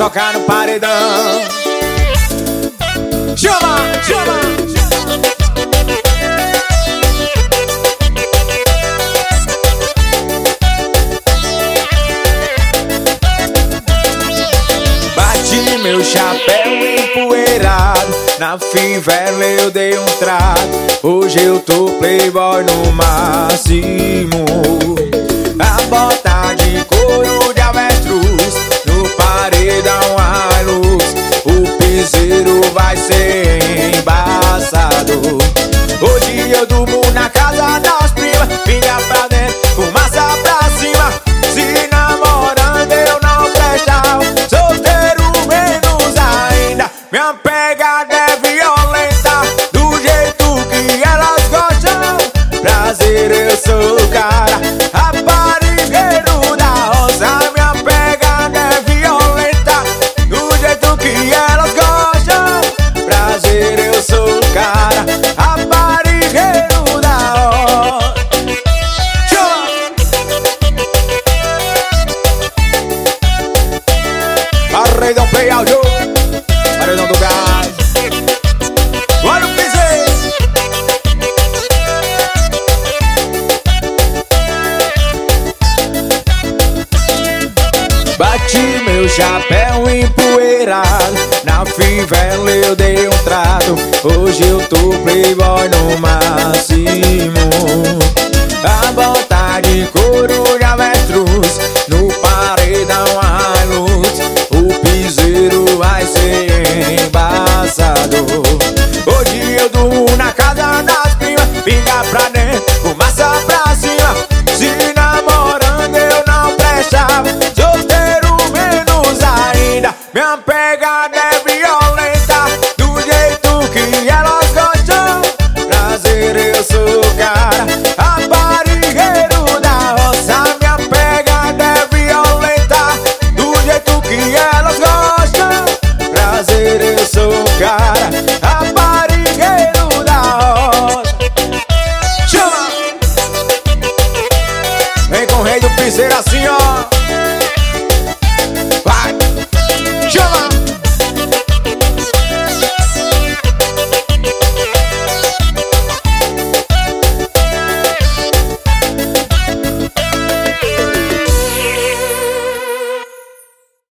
tocar no paredão. Chama, chama. Bati meu chapéu empoeirado, na fivela eu dei um trago. Hoje eu tô playboy no máximo. A bota de couro de avestruz, no paredão a luz. O piseiro vai ser embaçado. Hoje eu durmo na casa das primas, pilha pra dentro, fumaça pra cima. Se namorando eu não prestava, solteiro menos ainda. Minha pegada é violenta, do jeito que elas gostam. Prazer, eu sou o cara, raparigueiro da roça. Minha pegada é violenta, do jeito que elas gostam. Prazer, eu sou o cara, raparigueiro da roça. Paredão Play Audio, paredão do gás. Olha o piseiro. Bati meu chapéu empoeirado, na fivela eu dei um trato. Hoje eu tô playboy no mar.